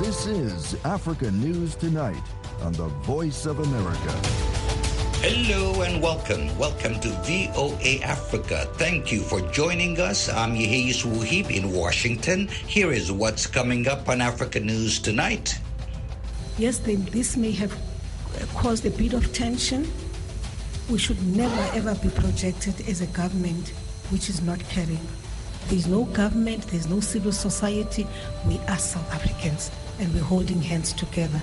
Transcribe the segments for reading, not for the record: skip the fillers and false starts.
This is Africa News Tonight on the Voice of America. Hello and welcome. Welcome to VOA Africa. Thank you for joining us. I'm Yeheyes Wuhib in Washington. Here is what's coming up on Africa News Tonight. Yes, this may have caused a bit of tension. We should never ever be projected as a government which is not caring. There's no government, there's no civil society. We are South Africans and we're holding hands together.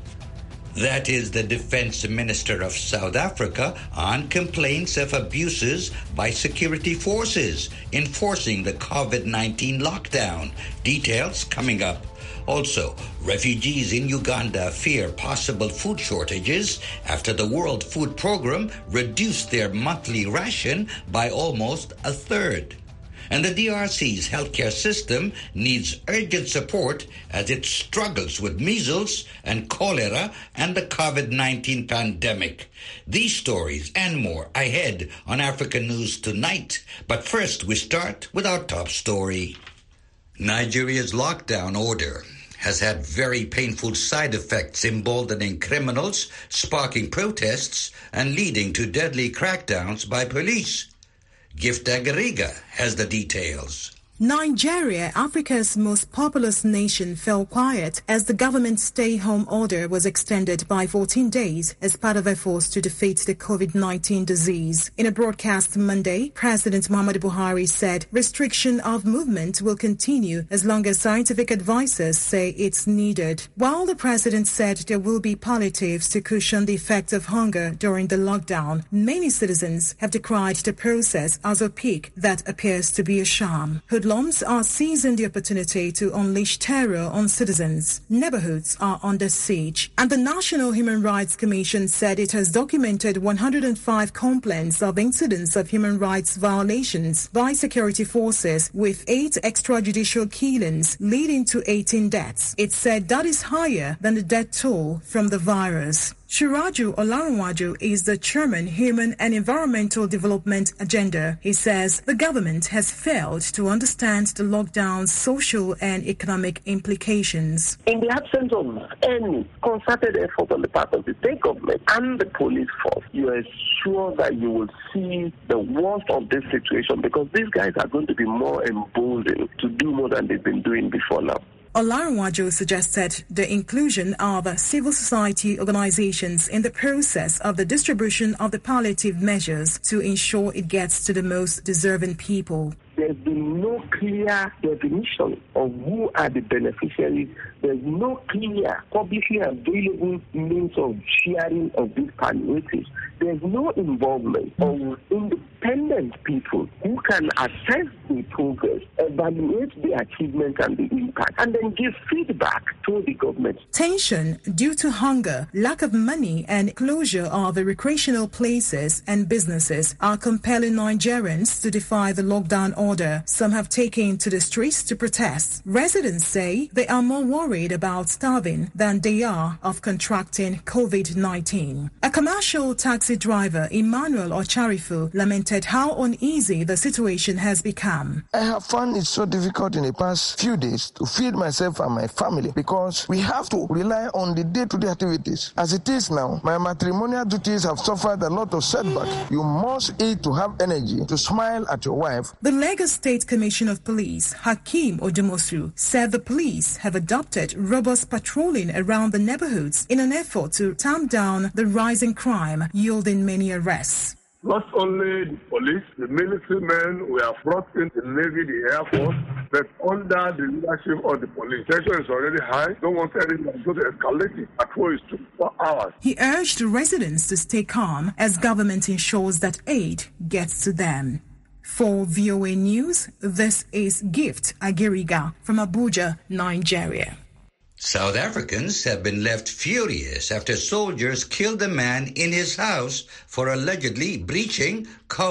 That is the Defense Minister of South Africa on complaints of abuses by security forces enforcing the COVID-19 lockdown. Details coming up. Also, refugees in Uganda fear possible food shortages after the World Food Programme reduced their monthly ration by almost a third. And the DRC's healthcare system needs urgent support as it struggles with measles and cholera and the COVID-19 pandemic. These stories and more ahead on Africa News Tonight. But first, we start with our top story. Nigeria's lockdown order has had very painful side effects, emboldening criminals, sparking protests, and leading to deadly crackdowns by police. Gift Agariga has the details. Nigeria, Africa's most populous nation, fell quiet as the government's stay-home order was extended by 14 days as part of efforts to defeat the COVID-19 disease. In a broadcast Monday, President Muhammadu Buhari said restriction of movement will continue as long as scientific advisors say it's needed. While the president said there will be palliatives to cushion the effects of hunger during the lockdown, many citizens have decried the process as a peak that appears to be a sham. Hoodlums are seizing the opportunity to unleash terror on citizens. Neighborhoods are under siege. And the National Human Rights Commission said it has documented 105 complaints of incidents of human rights violations by security forces, with 8 extrajudicial killings leading to 18 deaths. It said that is higher than the death toll from the virus. Shiraju Olarinwaju is the chairman, Human and Environmental Development Agenda. He says the government has failed to understand the lockdown's social and economic implications. In the absence of any concerted effort on the part of the state government and the police force, you are sure that you will see the worst of this situation, because these guys are going to be more emboldened to do more than they've been doing before now. Olarinwaju suggested the inclusion of civil society organizations in the process of the distribution of the palliative measures to ensure it gets to the most deserving people. There's been no clear definition of who are the beneficiaries. There's no clear publicly available means of sharing of these palliatives. There's no involvement of independent people who can assess the progress, evaluate the achievement and the impact, and then give feedback to the government. Tension due to hunger, lack of money, and closure of the recreational places and businesses are compelling Nigerians to defy the lockdown order. Some have taken to the streets to protest. Residents say they are more worried about starving than they are of contracting COVID-19. A commercial taxi driver, Emmanuel Ocharifu, lamented how uneasy the situation has become. I have found it so difficult in the past few days to feed myself and my family because we have to rely on the day-to-day activities. As it is now, my matrimonial duties have suffered a lot of setback. You must eat to have energy to smile at your wife. The Lagos State Commissioner of Police, Hakeem Odumosu, said the police have adopted robust patrolling around the neighborhoods in an effort to tamp down the rising crime, yielding many arrests. Not only the police, the military men we have brought in, the Navy, the Air Force, but under the leadership of the police. Tension is already high. Don't want anything to go to escalate it. Patrol is 24 hours. He urged residents to stay calm as government ensures that aid gets to them. For VOA News, this is Gift Agiriga from Abuja, Nigeria. South Africans have been left furious after soldiers killed a man in his house for allegedly breaching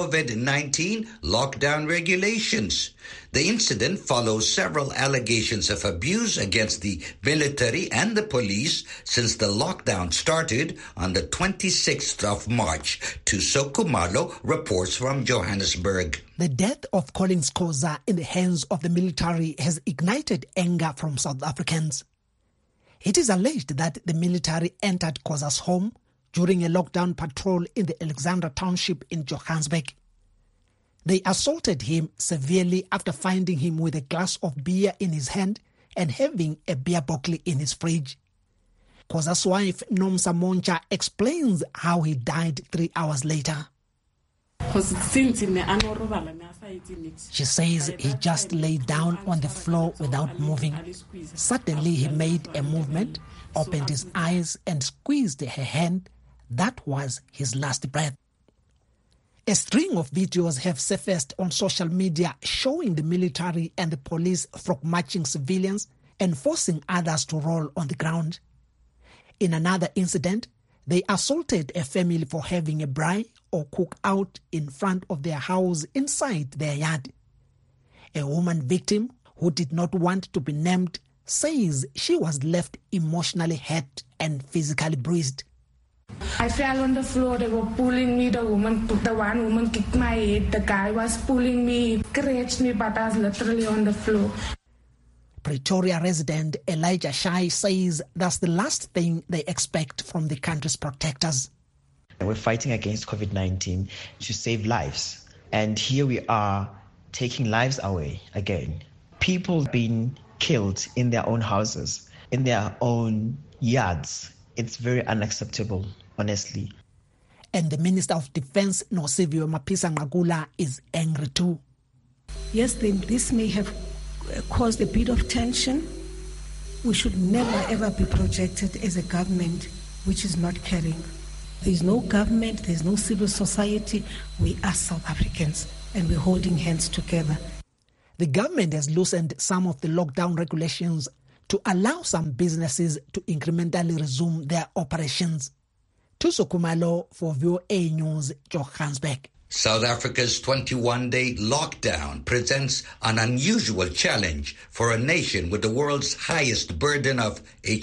COVID-19 lockdown regulations. The incident follows several allegations of abuse against the military and the police since the lockdown started on the 26th of March. Tuso Kumalo reports from Johannesburg. The death of Collins Khoza in the hands of the military has ignited anger from South Africans. It is alleged that the military entered Khoza's home during a lockdown patrol in the Alexandra township in Johannesburg. They assaulted him severely after finding him with a glass of beer in his hand and having a beer bottle in his fridge. Khoza's wife, Nomsa Moncha, explains how he died 3 hours later. She says he just lay down on the floor without moving. Suddenly he made a movement, opened his eyes and squeezed her hand. That was his last breath. A string of videos have surfaced on social media showing the military and the police frog marching civilians and forcing others to roll on the ground. In another incident, they assaulted a family for having a braai or cookout in front of their house inside their yard. A woman victim who did not want to be named says she was left emotionally hurt and physically bruised. I fell on the floor. They were pulling me. The one woman kicked my head. The guy was pulling me, scratched me, but I was literally on the floor. Pretoria resident Elijah Shai says that's the last thing they expect from the country's protectors. We're fighting against COVID-19 to save lives. And here we are taking lives away again. People being killed in their own houses, in their own yards. It's very unacceptable, honestly. And the Minister of Defense, Nosiviwe Mapisa-Nqakula, is angry too. Yes, this may have caused a bit of tension. We should never ever be projected as a government which is not caring. There's no government, there's no civil society. We are South Africans and we're holding hands together. The government has loosened some of the lockdown regulations to allow some businesses to incrementally resume their operations. Thuso Khumalo for VOA News, Johannesburg. South Africa's 21-day lockdown presents an unusual challenge for a nation with the world's highest burden of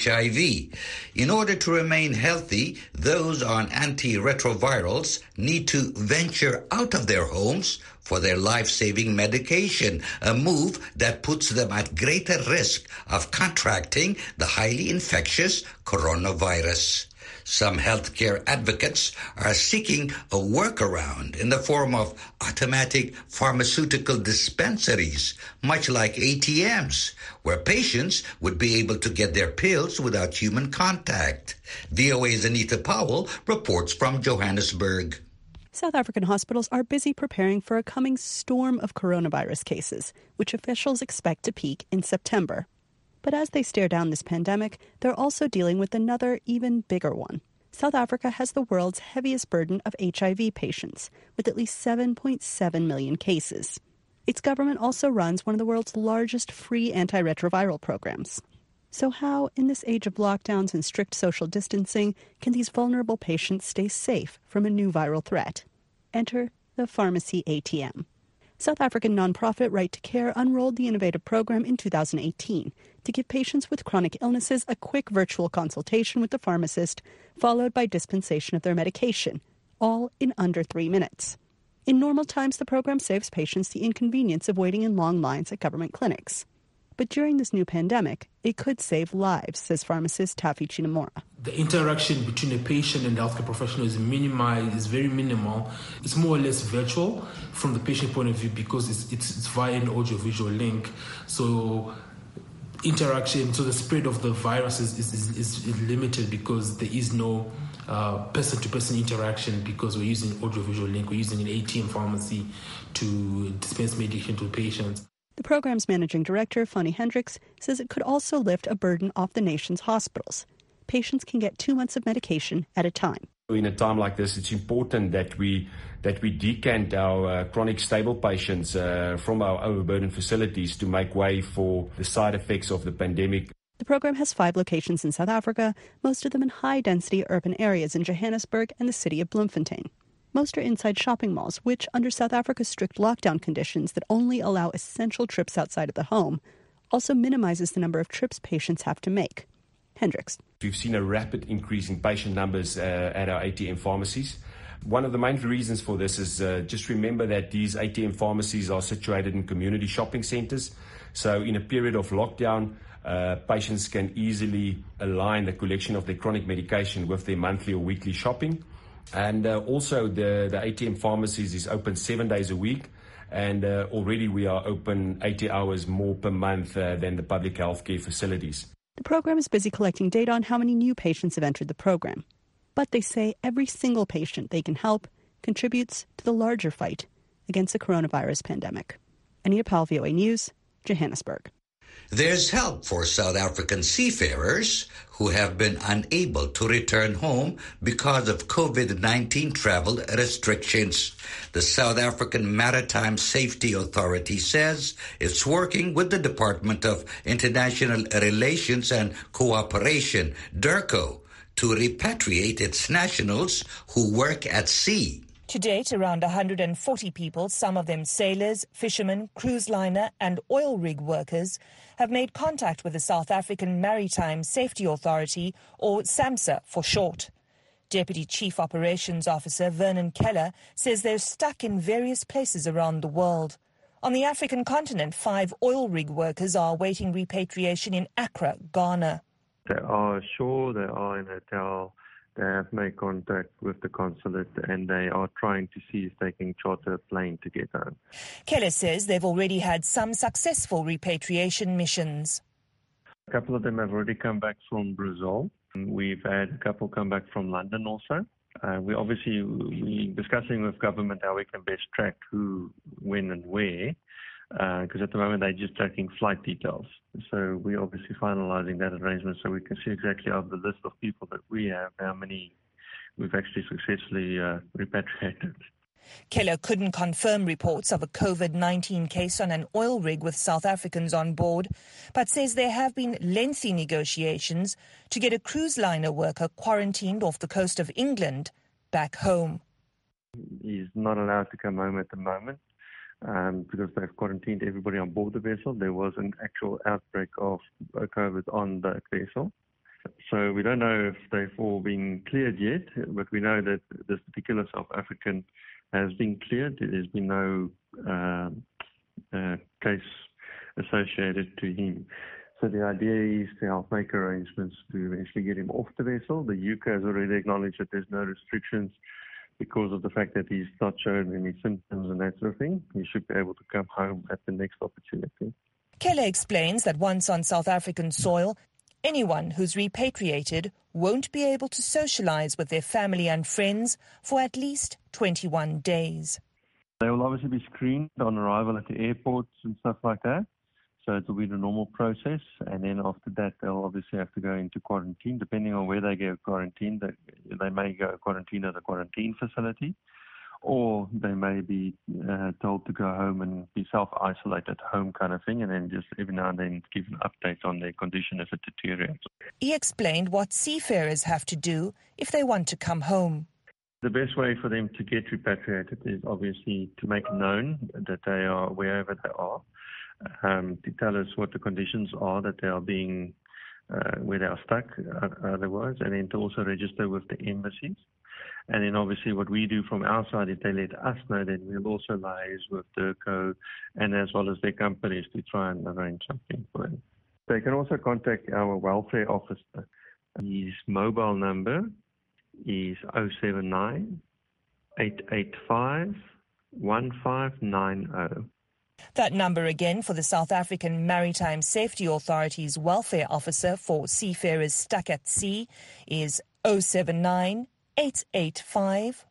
HIV. In order to remain healthy, those on antiretrovirals need to venture out of their homes for their life-saving medication, a move that puts them at greater risk of contracting the highly infectious coronavirus. Some healthcare advocates are seeking a workaround in the form of automatic pharmaceutical dispensaries, much like ATMs, where patients would be able to get their pills without human contact. VOA's Anita Powell reports from Johannesburg. South African hospitals are busy preparing for a coming storm of coronavirus cases, which officials expect to peak in September. But as they stare down this pandemic, they're also dealing with another, even bigger one. South Africa has the world's heaviest burden of HIV patients, with at least 7.7 million cases. Its government also runs one of the world's largest free antiretroviral programs. So how, in this age of lockdowns and strict social distancing, can these vulnerable patients stay safe from a new viral threat? Enter the Pharmacy ATM. South African nonprofit Right to Care unrolled the innovative program in 2018 to give patients with chronic illnesses a quick virtual consultation with the pharmacist, followed by dispensation of their medication, all in under 3 minutes. In normal times, the program saves patients the inconvenience of waiting in long lines at government clinics. But during this new pandemic, it could save lives, says pharmacist Tafi Chinamora. The interaction between a patient and the healthcare professional is very minimal. It's more or less virtual from the patient point of view because it's via an audio-visual link. So interaction, so the spread of the virus is limited because there is no person-to-person interaction because we're using audio-visual link. We're using an ATM pharmacy to dispense medication to patients. The program's managing director, Fanny Hendricks, says it could also lift a burden off the nation's hospitals. Patients can get 2 months of medication at a time. In a time like this, it's important that we decant our chronic stable patients from our overburdened facilities to make way for the side effects of the pandemic. The program has 5 locations in South Africa, most of them in high-density urban areas in Johannesburg and the city of Bloemfontein. Most are inside shopping malls, which, under South Africa's strict lockdown conditions that only allow essential trips outside of the home, also minimizes the number of trips patients have to make. Hendricks. We've seen a rapid increase in patient numbers at our ATM pharmacies. One of the main reasons for this is just remember that these ATM pharmacies are situated in community shopping centers. So in a period of lockdown, patients can easily align the collection of their chronic medication with their monthly or weekly shopping. And also the ATM pharmacies is open 7 days a week. And already we are open 80 hours more per month than the public healthcare facilities. The program is busy collecting data on how many new patients have entered the program. But they say every single patient they can help contributes to the larger fight against the coronavirus pandemic. Anita Powell, VOA News, Johannesburg. There's help for South African seafarers who have been unable to return home because of COVID-19 travel restrictions. The South African Maritime Safety Authority says it's working with the Department of International Relations and Cooperation, DIRCO, to repatriate its nationals who work at sea. To date, around 140 people, some of them sailors, fishermen, cruise liner and oil rig workers, have made contact with the South African Maritime Safety Authority, or SAMSA for short. Deputy Chief Operations Officer Vernon Keller says they're stuck in various places around the world. On the African continent, 5 oil rig workers are awaiting repatriation in Accra, Ghana. They are ashore, they are in a hotel. They have made contact with the consulate and they are trying to see if they can charter a plane to get home. Keller says they've already had some successful repatriation missions. A couple of them have already come back from Brazil. We've had a couple come back from London also. We're discussing with government how we can best track who, when and where, because at the moment they're just tracking flight details. So we're obviously finalising that arrangement so we can see exactly out of the list of people that we have, how many we've actually successfully repatriated. Keller couldn't confirm reports of a COVID-19 case on an oil rig with South Africans on board, but says there have been lengthy negotiations to get a cruise liner worker quarantined off the coast of England back home. He's not allowed to come home at the moment because they've quarantined everybody on board the vessel. There was an actual outbreak of COVID on the vessel. So we don't know if they've all been cleared yet, but we know that this particular South African has been cleared. There's been no case associated to him. So the idea is to help make arrangements to eventually get him off the vessel. The UK has already acknowledged that there's no restrictions because of the fact that he's not shown any symptoms and that sort of thing. He should be able to come home at the next opportunity. Keller explains that once on South African soil, anyone who's repatriated won't be able to socialise with their family and friends for at least 21 days. They will obviously be screened on arrival at the airports and stuff like that. So it will be the normal process. And then after that, they'll obviously have to go into quarantine. Depending on where they go quarantine, they may go quarantine at a quarantine facility, or they may be told to go home and be self-isolate at home kind of thing, and then just every now and then give an update on their condition if it deteriorates. He explained what seafarers have to do if they want to come home. The best way for them to get repatriated is obviously to make known that they are wherever they are, to tell us what the conditions are that they are being, where they are stuck otherwise, and then to also register with the embassies. And then obviously what we do from our side, if they let us know, then we'll also liaise with DIRCO and as well as their companies to try and arrange something for them. They can also contact our welfare officer. His mobile number is 079 885 1590. That number again for the South African Maritime Safety Authority's welfare officer for seafarers stuck at sea is 079 885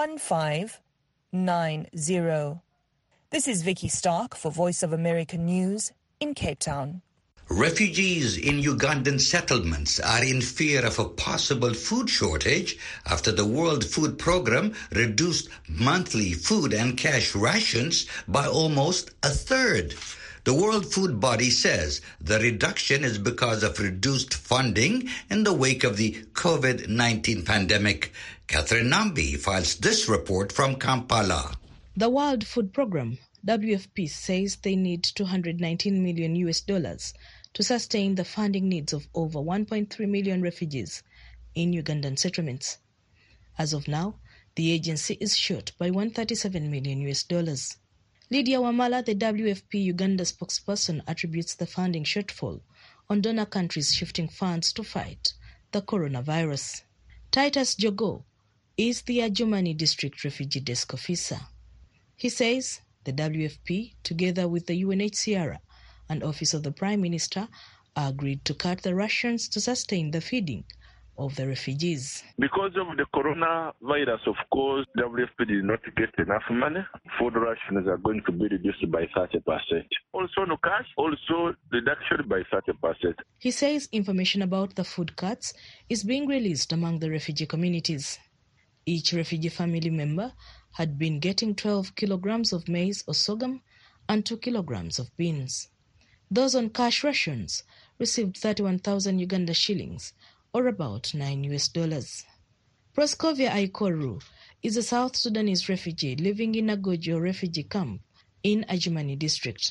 1590. This is Vicky Stark for Voice of America News in Cape Town. Refugees in Ugandan settlements are in fear of a possible food shortage after the World Food Programme reduced monthly food and cash rations by almost a third. The World Food Body says the reduction is because of reduced funding in the wake of the COVID-19 pandemic. Catherine Nambi files this report from Kampala. The World Food Programme, WFP, says they need $219 million to sustain the funding needs of over 1.3 million refugees in Ugandan settlements. As of now, the agency is short by $137 million. Lydia Wamala, the WFP Uganda spokesperson, attributes the funding shortfall on donor countries shifting funds to fight the coronavirus. Titus Jogo is the Adjumani District Refugee Desk Officer. He says the WFP, together with the UNHCR and Office of the Prime Minister, agreed to cut the rations to sustain the feeding of the refugees. Because of the coronavirus, of course, WFP did not get enough money. Food rations are going to be reduced by 30%. Also no cash, also reduction by 30%. He says information about the food cuts is being released among the refugee communities. Each refugee family member had been getting 12 kilograms of maize or sorghum and 2 kilograms of beans. Those on cash rations received 31,000 Uganda shillings, or about $9. Proskovia Aikoru is a South Sudanese refugee living in a Gojo refugee camp in Adjumani district.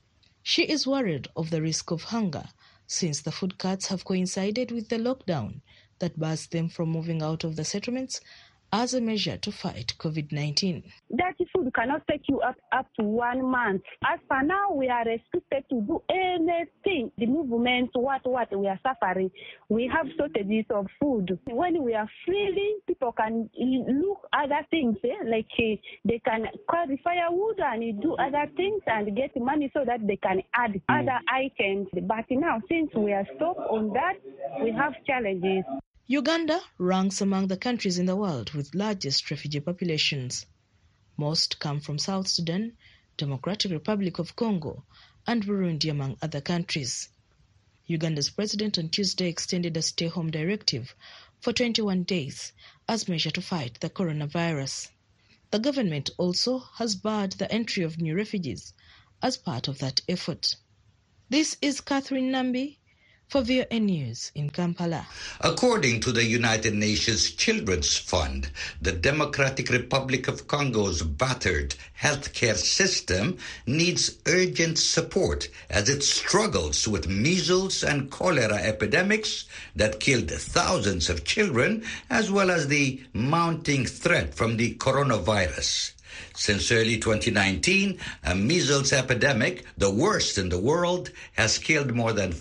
She is worried of the risk of hunger since the food cuts have coincided with the lockdown that bars them from moving out of the settlements as a measure to fight COVID-19. That food cannot take you up to 1 month. As for now, we are restricted to do anything. The movement, what we are suffering. We have shortages of food. When we are freely, people can look other things, like they can carry firewood and do other things and get money so that they can add other items. But now, since we are stopped on that, we have challenges. Uganda ranks among the countries in the world with largest refugee populations. Most come from South Sudan, Democratic Republic of Congo, and Burundi, among other countries. Uganda's president on Tuesday extended a stay-home directive for 21 days as measure to fight the coronavirus. The government also has barred the entry of new refugees as part of that effort. This is Catherine Nambi for VOA News in Kampala. According to the United Nations Children's Fund, the Democratic Republic of Congo's battered healthcare system needs urgent support as it struggles with measles and cholera epidemics that killed thousands of children, as well as the mounting threat from the coronavirus. Since early 2019, a measles epidemic, the worst in the world, has killed more than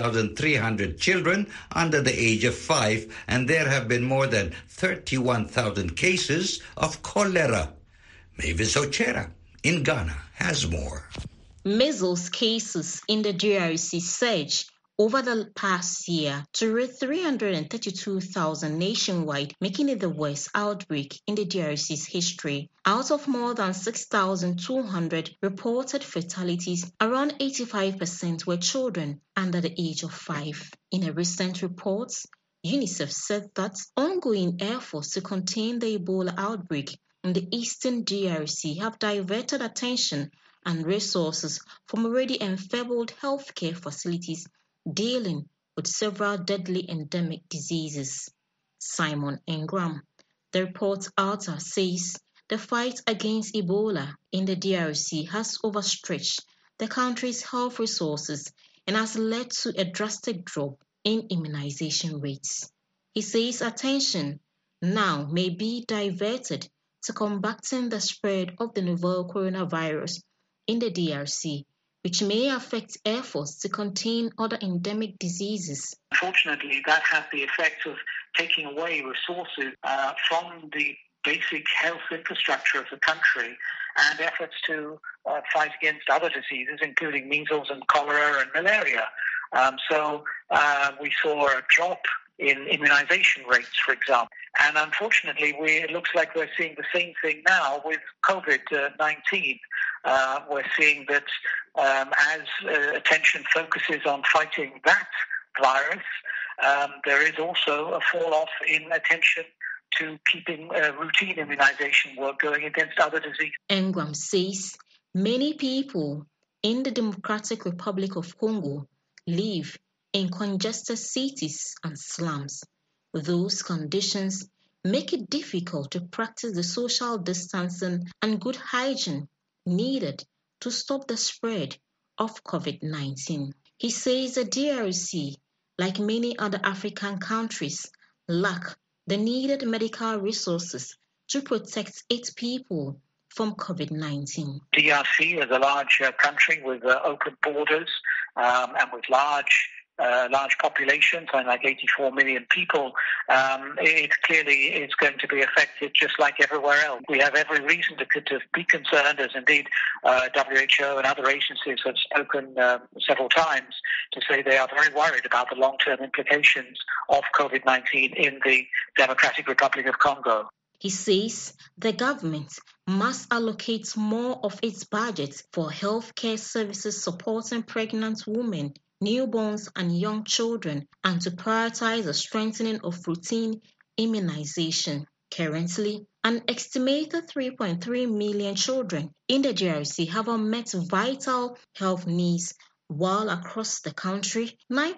5,300 children under the age of 5, and there have been more than 31,000 cases of cholera. Mavis Ochera in Ghana has more. Measles cases in the DRC surged over the past year to reach 332,000 nationwide, making it the worst outbreak in the DRC's history. Out of more than 6,200 reported fatalities, around 85% were children under the age of 5. In a recent report, UNICEF said that ongoing efforts to contain the Ebola outbreak in the eastern DRC have diverted attention and resources from already enfeebled healthcare facilities dealing with several deadly endemic diseases. Simon Ingram, the report's author, says the fight against Ebola in the DRC has overstretched the country's health resources and has led to a drastic drop in immunization rates. He says attention now may be diverted to combating the spread of the novel coronavirus in the DRC, which may affect efforts to contain other endemic diseases. Unfortunately, that has the effect of taking away resources from the basic health infrastructure of the country and efforts to fight against other diseases, including measles and cholera and malaria. So we saw a drop in immunization rates, for example. And unfortunately, it looks like we're seeing the same thing now with COVID-19. We're seeing that as attention focuses on fighting that virus, there is also a fall-off in attention to keeping routine immunization work going against other diseases. Engram says many people in the Democratic Republic of Congo live in congested cities and slums. Those conditions make it difficult to practice the social distancing and good hygiene needed to stop the spread of COVID-19. He says the DRC, like many other African countries, lack the needed medical resources to protect its people from COVID-19. DRC is a large country with open borders and with large large population, something like 84 million people, it clearly is going to be affected just like everywhere else. We have every reason to be concerned, as indeed WHO and other agencies have spoken several times to say they are very worried about the long-term implications of COVID-19 in the Democratic Republic of Congo. He says the government must allocate more of its budget for healthcare services supporting pregnant women, newborns and young children, and to prioritize the strengthening of routine immunization. Currently, an estimated 3.3 million children in the DRC have unmet vital health needs, while across the country,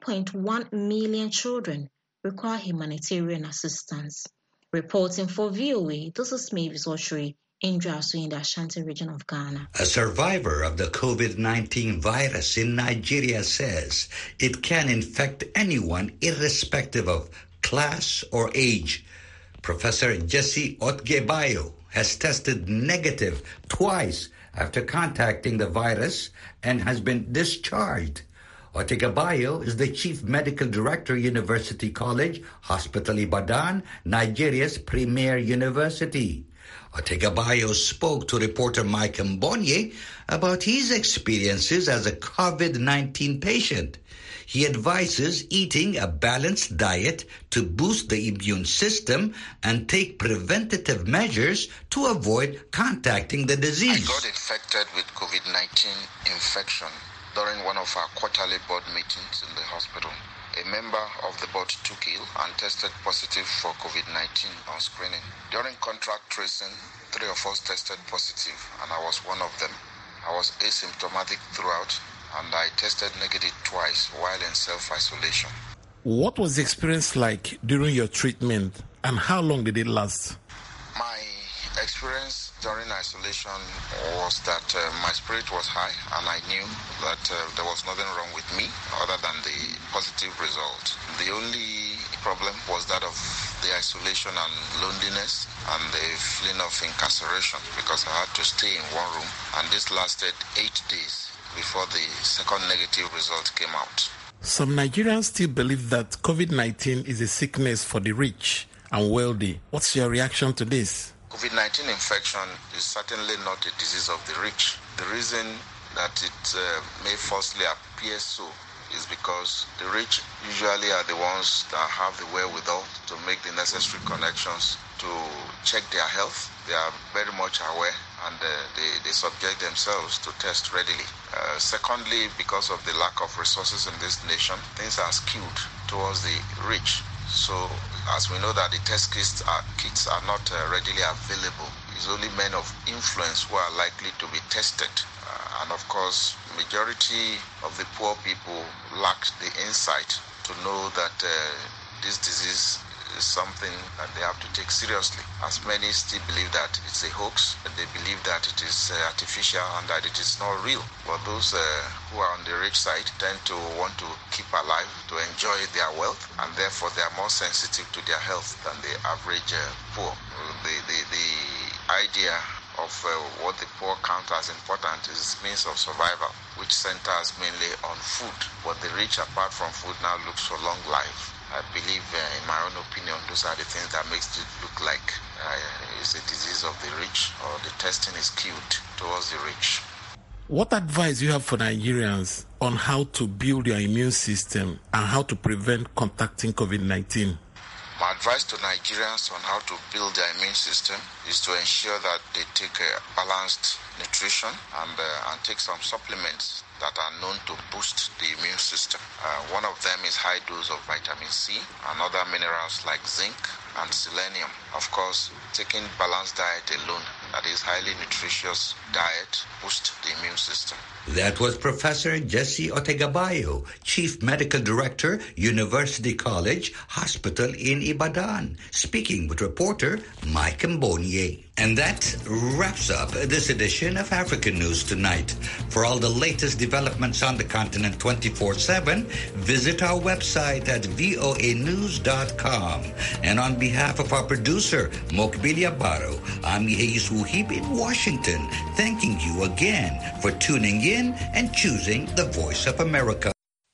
9.1 million children require humanitarian assistance. Reporting for VOA, this is Mavis Ochre in Drasu in the Ashanti region of Ghana. A survivor of the COVID-19 virus in Nigeria says it can infect anyone irrespective of class or age. Professor Jesse Otgebayo has tested negative twice after contacting the virus and has been discharged. Otegabayo is the Chief Medical Director, University College, Hospital Ibadan, Nigeria's premier university. Otegabayo spoke to reporter Mike Mbonye about his experiences as a COVID-19 patient. He advises eating a balanced diet to boost the immune system and take preventative measures to avoid contacting the disease. I got infected with COVID-19 infection during one of our quarterly board meetings in the hospital. A member of the board took ill and tested positive for COVID-19 on screening. During contract tracing, 3 of us tested positive, and I was one of them. I was asymptomatic throughout, and I tested negative twice while in self-isolation. What was the experience like during your treatment, and how long did it last? My experience during isolation was that my spirit was high, and I knew that there was nothing wrong with me other than the positive result. The only problem was that of the isolation and loneliness and the feeling of incarceration, because I had to stay in one room, and this lasted 8 days before the second negative result came out. Some Nigerians still believe that COVID-19 is a sickness for the rich and wealthy. What's your reaction to this? COVID-19 infection is certainly not a disease of the rich. The reason that it may falsely appear so is because the rich usually are the ones that have the wherewithal to make the necessary connections to check their health. They are very much aware, and they subject themselves to test readily. Secondly, because of the lack of resources in this nation, things are skewed towards the rich. So, as we know that the test kits are not readily available, it's only men of influence who are likely to be tested. And of course, majority of the poor people lack the insight to know that this disease is something that they have to take seriously, as many still believe that it's a hoax, that they believe that it is artificial and that it is not real. But those who are on the rich side tend to want to keep alive, to enjoy their wealth, and therefore they are more sensitive to their health than the average poor. The idea of what the poor count as important is means of survival, which centers mainly on food. But the rich, apart from food, now looks for long life. I believe, in my own opinion, those are the things that makes it look like it's a disease of the rich, or the testing is skewed towards the rich. What advice do you have for Nigerians on how to build your immune system and how to prevent contacting COVID-19? My advice to Nigerians on how to build their immune system is to ensure that they take a balanced nutrition and take some supplements that are known to boost the immune system. One of them is high dose of vitamin C and other minerals like zinc and selenium. Of course, taking balanced diet alone, that is highly nutritious diet, boosts the immune system. That was Professor Jesse Otegabayo, Chief Medical Director, University College, Hospital in Ibadan, speaking with reporter Mike Mbonye. And that wraps up this edition of African News Tonight. For all the latest developments on the continent 24/7, visit our website at voanews.com. And on behalf of our producer, Mokbilia Baro, I'm Yehisu Uhib in Washington, thanking you again for tuning in and choosing the Voice of America.